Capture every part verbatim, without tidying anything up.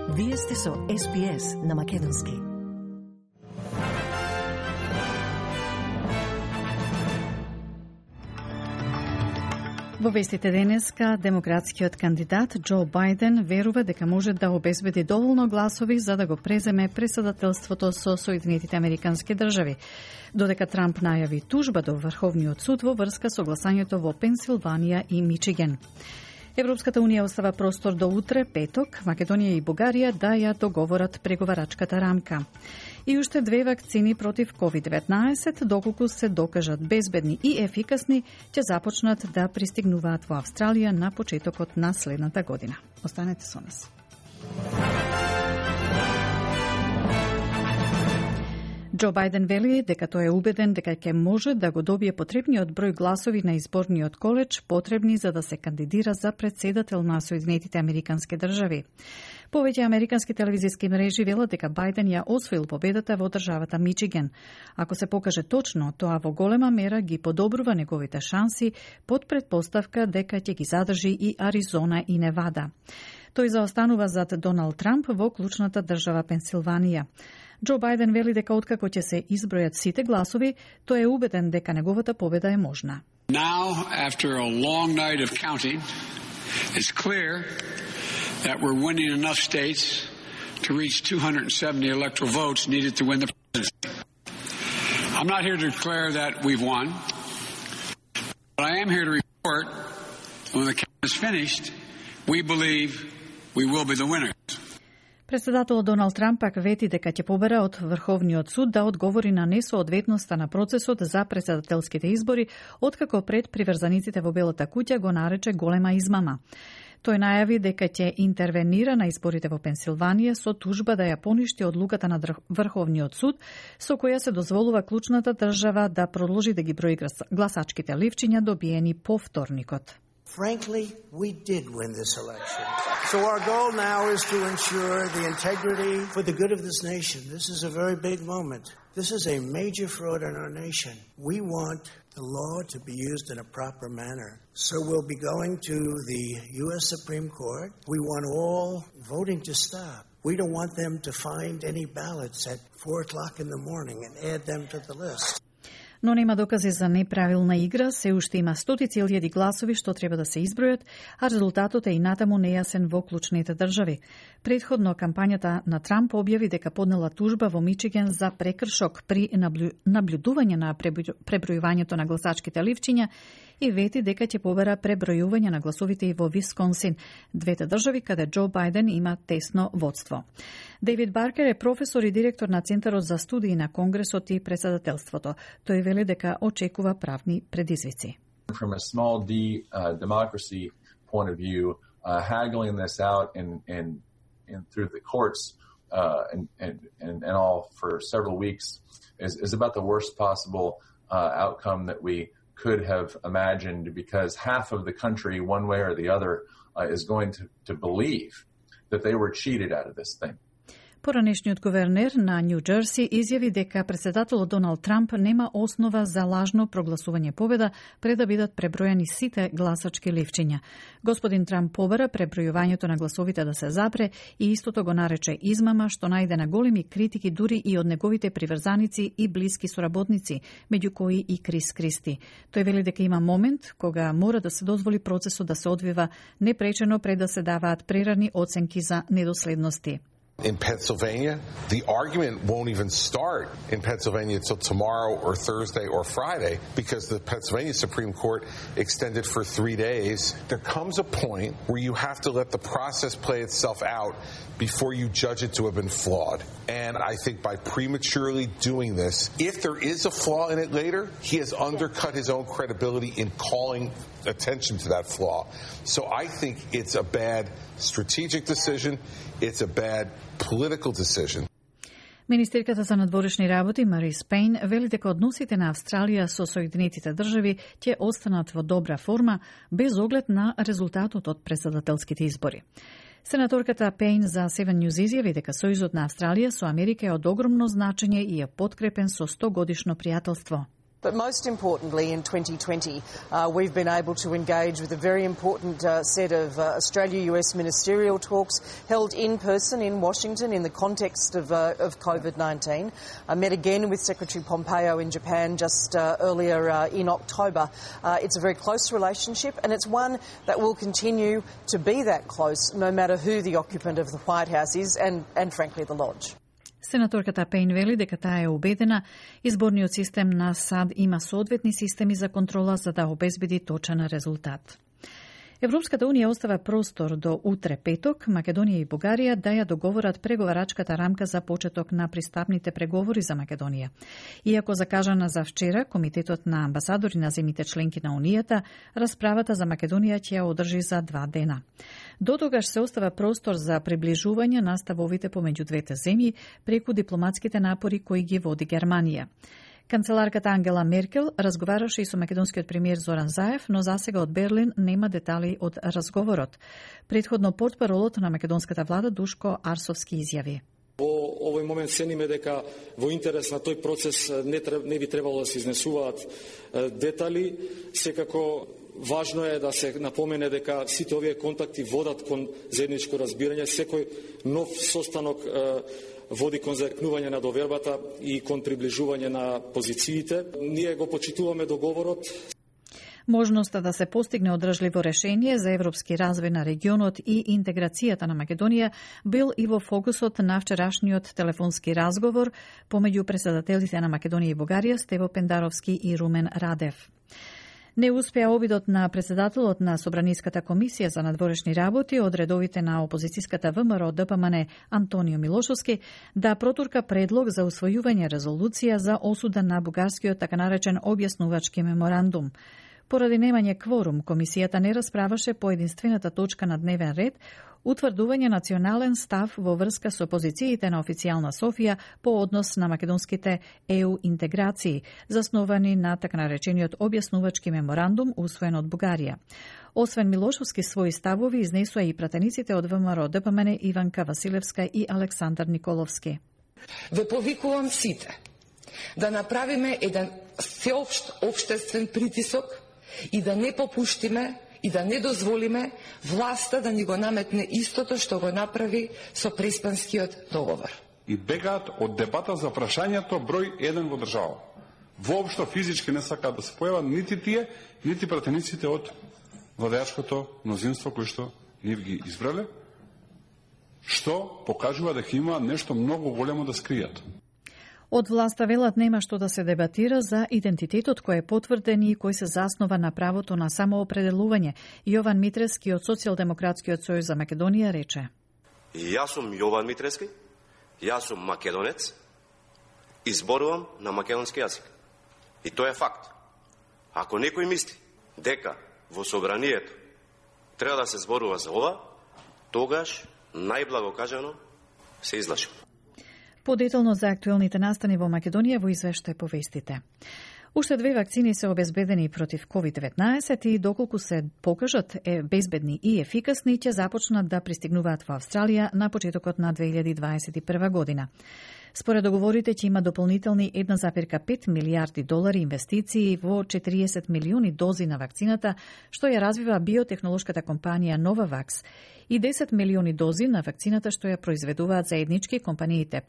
Вие сте со Ес Би Ес на Македонски. Во вестите денеска, демократскиот кандидат Џо Бајден верува дека може да обезбеди доволно гласови за да го преземе претседателството со Соединетите Американски држави, додека Трамп најави тужба до Врховниот суд во врска со гласањето во Пенсилванија и Мичиген. Европската унија остава простор до утре, петок, Македонија и Бугарија да ја договорат преговарачката рамка. И уште две вакцини против ковид деветнаесет, доколку се докажат безбедни и ефикасни, ќе започнат да пристигнуваат во Австралија на почетокот на следната година. Останете со нас. Џо Бајден вели дека тој е убеден дека ќе може да го добие потребниот број гласови на изборниот коледж потребни за да се кандидира за претседател на Соединетите Американски држави. Повеќе американски телевизиски мрежи велат дека Бајден ја освоил победата во државата Мичиген. Ако се покаже точно, тоа во голема мера ги подобрува неговите шанси под предпоставка дека ќе ги задржи и Аризона и Невада. Тој заостанува зад Доналд Трамп во клучната држава Пенсилванија. Џо Бајден вели дека откако ќе се избројат сите гласови, тој е убеден дека неговата победа е можна. Now, after a long night of counting, it's clear that we're winning enough states to reach two hundred seventy electoral votes needed to win the presidency. I'm not here to declare that we've won, but I am here to report when the count is finished, we believe we will be the winners. Претседателот Доналд Трамп пак вети дека ќе побера од Врховниот суд да одговори на несоодветноста на процесот за претседателските избори, откако пред приврзаниците во Белата куќа го нарече голема измама. Тој најави дека ќе интервенира на изборите во Пенсилванија со тужба да ја поништи одлуката на Врховниот суд, со која се дозволува клучната држава да продолжи да ги брои гласачките ливчиња добиени по вторникот. Frankly, we did win this election. So our goal now is to ensure the integrity for the good of this nation. This is a very big moment. This is a major fraud in our nation. We want the law to be used in a proper manner. So we'll be going to the U S Supreme Court. We want all voting to stop. We don't want them to find any ballots at four o'clock in the morning and add them to the list. Но нема докази за неправилна игра, се уште има стотици илјади гласови што треба да се избројат, а резултатот е и натаму нејасен во клучните држави. Предходно кампањата на Трамп објави дека поднела тужба во Мичиген за прекршок при наблю... наблюдување на пребројувањето на гласачките ливчиња и вети дека ќе побера пребројување на гласовите и во Висконсин, двете држави каде Џо Бајден има тесно водство. Дейвид Баркер е професор и директор на Центарот за студии на Конгресот и претседателството. Тој вели дека очекува правни предизвици. From a small d uh, democracy point of view, uh, haggling this out and and and through the courts uh, and, and and and all for several weeks is is about the worst possible uh, outcome that we could have imagined, because half of the country, one way or the other, uh, is going to to believe that they were cheated out of this thing. Поранешниот гувернер на Њу Џерси изјави дека претседателот Доналд Трамп нема основа за лажно прогласување победа пред да бидат пребројани сите гласачки ливчиња. Господин Трамп побара пребројувањето на гласовите да се запре и истото го нарече измама, што најде на големи критики дури и од неговите приврзаници и блиски соработници, меѓу кои и Крис Кристи. Тој вели дека има момент кога мора да се дозволи процесот да се одвива непречено пред да се даваат прерани оценки за недоследности. In Pennsylvania, the argument won't even start in Pennsylvania until tomorrow or Thursday or Friday, because the Pennsylvania Supreme Court extended for three days. There comes a point where you have to let the process play itself out before you judge it to have been flawed. And I think by prematurely doing this, if there is a flaw in it later, he has undercut his own credibility in calling attention to that flaw. So I think it's a bad strategic decision. It's a bad political decision. Министерката за надворешни работи Марис Пейн вели дека односите на Австралија со Соединетите држави ќе останат во добра форма без оглед на резултатот од претседателските избори. Сенаторката Пейн за Seven News изјави дека сојузот на Австралија со Америка е од огромно значење и е подкрепен со сто годишно пријателство. But most importantly, in twenty twenty, uh, we've been able to engage with a very important uh, set of uh, Australia-U S ministerial talks held in person in Washington in the context of, uh, of COVID nineteen. I met again with Secretary Pompeo in Japan just uh, earlier uh, in October. Uh, it's a very close relationship, and it's one that will continue to be that close no matter who the occupant of the White House is and, and frankly, the Lodge. Сенаторката Пейн вели дека таа е убедена изборниот систем на САД има соодветни системи за контрола за да обезбеди точен резултат. Европската унија остава простор до утре петок Македонија и Бугарија да ја договорат преговарачката рамка за почеток на пристапните преговори за Македонија. Иако закажана за вчера, Комитетот на амбасадори на земјите членки на Унијата, расправата за Македонија ќе ја одржи за два дена. До тогаш се остава простор за приближување на ставовите помеѓу двете земји преку дипломатските напори кои ги води Германија. Канцеларката Ангела Меркел разговараше и со македонскиот премиер Зоран Заев, но засега од Берлин нема детали од разговорот. Предходно портпаролот на македонската влада Душко Арсовски изјави: Во овој момент цениме дека во интерес на тој процес не, треб, не би требало да се изнесуваат детали. Секако важно е да се напомене дека сите овие контакти водат кон заедничко разбирање. Секој нов состанок води кон заекнување на довербата и кон приближување на позициите. Ние го почитуваме договорот. Можноста да се постигне одржливо решение за европски развој на регионот и интеграцијата на Македонија бил и во фокусот на вчерашниот телефонски разговор помеѓу председателите на Македонија и Бугарија Стево Пендаровски и Румен Радев. Не успеа обидот на председателот на Собраниската комисија за надворешни работи од редовите на опозицијската ВМРО Д П М Н Антонио Милошовски да протурка предлог за усвојување резолуција за осуда на бугарскиот така наречен објаснувачки меморандум. Поради немање кворум, комисијата не расправаше по единствената точка на дневен ред, утврдување национален став во врска со позициите на официјална Софија по однос на македонските Е У интеграции, засновани на така наречениот објаснувачки меморандум усвоен од Бугарија. Освен Милошовски, своји ставови изнесоа и пратениците од ВМРО Д П М Н Иванка Василевска и Александар Николовски. Ве повикувам сите да направиме еден всеопшт општествен притисок и да не попуштиме и да не дозволиме власта да ни го наметне истото што го направи со Преспанскиот договор. И бегаат од дебата за прашањето број еден во држава. Воопшто физички не сакаат да се појават нити тие, нити пратениците од владеачкото мнозинство кои што нив ги избрале, што покажува дека има нешто многу големо да скријат. Од власта велат нема што да се дебатира за идентитетот кој е потврден и кој се заснова на правото на самоопределување. Јован Митрески од Социјалдемократскиот сојуз за Македонија рече: Јас сум Јован Митрески, јас сум македонец, изборувам на македонски јазик. И тоа е факт. Ако некој мисли дека во собранието треба да се зборува за ова, тогаш, најблаго кажано, се излашува. Подетално за актуелните настани во Македонија во извештај по вестите. Уште две вакцини се обезбедени против ковид деветнаесет и доколку се покажат е безбедни и ефикасни, ќе започнат да пристигнуваат во Австралија на почетокот на две илјади дваесет и прва година. Според договорите ќе има дополнителни една зарез пет милијарди долари инвестиции во четириесет милиони дози на вакцината, што ја развива биотехнолошката компанија Novavax, и десет милиони дози на вакцината што ја произведуваат заеднички компаниите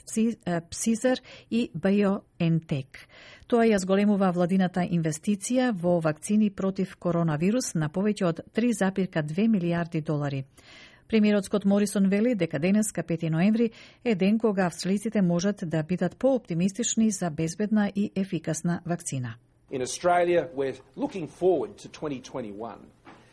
Pfizer и BioNTech. Тоа ја зголемува владината инвестиција во вакцини против коронавирус на повеќе од три зарез две милијарди долари. Премиерот Скот Морисон вели дека денеска пети ноември е ден кога австралиците можат да бидат по-оптимистични за безбедна и ефикасна вакцина. In Australia, we're looking forward to twenty twenty-one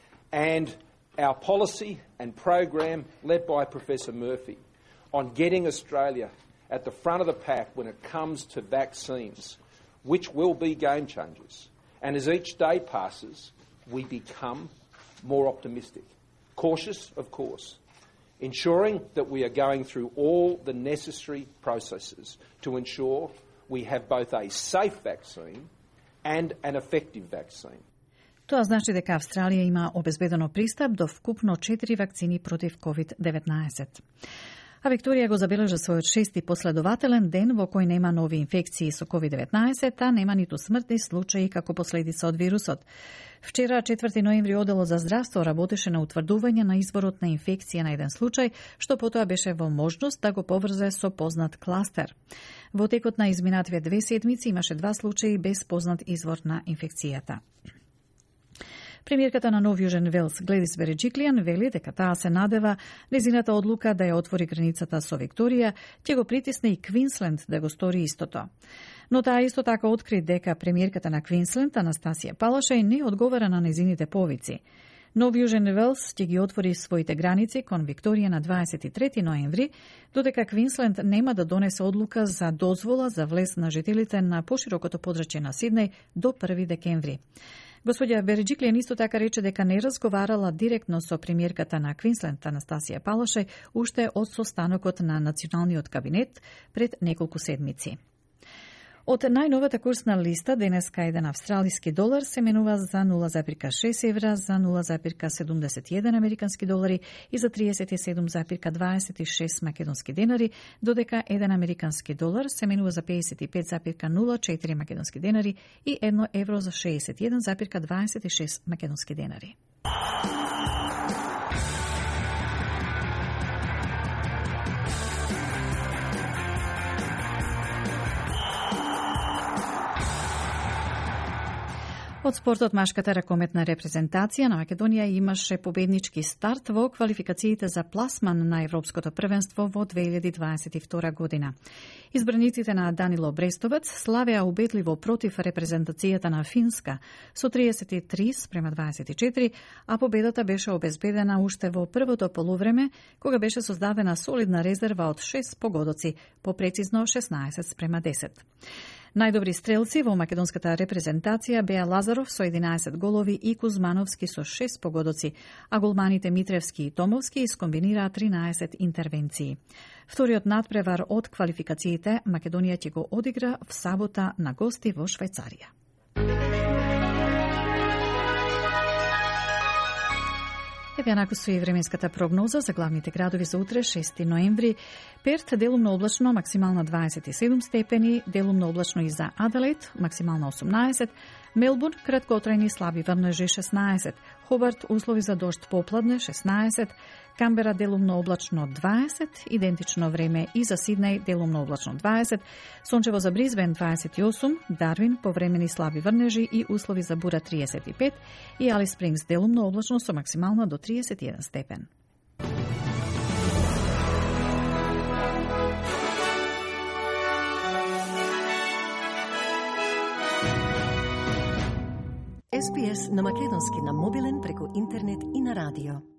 and our policy and program led by Professor Murphy on getting Australia at the front of the pack when it comes to vaccines, which will be game changers. And as each day passes, we become more optimistic. Cautious, of course, ensuring that we are going through all the necessary processes to ensure we have both a safe vaccine and an effective vaccine. Тоа значи дека Австралија има обезбедено пристап до вкупно четири вакцини против ковид деветнаесет. А Викторија го забележа својот шести последователен ден во кој нема нови инфекции со ковид деветнаесет, а нема ниту смртни случаи како последица од вирусот. Вчера, четврти ноември, Оделот за здравство работеше на утврдување на изворот на инфекција на еден случај, што потоа беше во можност да го поврзе со познат кластер. Во текот на изминативе две седмици имаше два случаи без познат извор на инфекцијата. Премиерката на Нов Јужен Велс, Гледис Береджиклијан, вели дека таа се надева незината одлука да ја отвори границата со Викторија ќе го притисне и Квинсленд да го стори истото. Но таа исто така откри дека премиерката на Квинсленд, Анастасија Палашај, не одговара на незините повици. Нов Јужен Велс ќе ги отвори своите граници кон Викторија на дваесет и трети ноември, додека Квинсленд нема да донесе одлука за дозвола за влез на жителите на поширокото подрачје на Сиднеј до први декември. Господја Береджиклијан исто така рече дека не разговарала директно со премиерката на Квинсленд, Анастасија Палашај, уште од состанокот на Националниот кабинет пред неколку седмици. Од најновата курсна листа, денеска еден австралиски долар се менува за нула зарез шест евра, за нула зарез седумдесет и еден американски долари и за триесет и седум зарез дваесет и шест македонски денари, додека еден американски долар се менува за педесет и пет зарез нула четири македонски денари и едно евро за шеесет и еден зарез дваесет и шест македонски денари. Од спортот, машката ракометна репрезентација на Македонија имаше победнички старт во квалификациите за пласман на Европското првенство во две илјади дваесет и втора година. Избраниците на Данило Брестовец славеа убедливо против репрезентацијата на Финска со триесет и три спрема дваесет и четири, а победата беше обезбедена уште во првото полувреме, кога беше создадена солидна резерва од шест погодоци, попрецизно шеснаесет спрема десет. Најдобри стрелци во македонската репрезентација беа Лазаров со единаесет голови и Кузмановски со шест погодоци, а голманите Митревски и Томовски искомбинираа тринаесет интервенции. Вториот надпревар од квалификациите Македонија ќе го одигра в сабота на гости во Швајцарија. Еве јанако стои временската прогноза за главните градови за утре, шести ноември. Перт делумно облачно, максимална дваесет и седум степени, делумно облачно и за Аделаид, максимална осумнаесет, Мелбурн, краткотрајни слаби врнежи шеснаесет, Хобарт, услови за дожд попладне шеснаесет, Камбера делумно облачно дваесет, идентично време и за Сиднеј делумно облачно дваесет, сончево за Бризбен дваесет и осум, Дарвин повремени слаби врнежи и услови за бура триесет и пет и Алис Спрингс делумно облачно со максимална до триесет и еден степен. Ес Би Ес на македонски на мобилен преку интернет и на радио.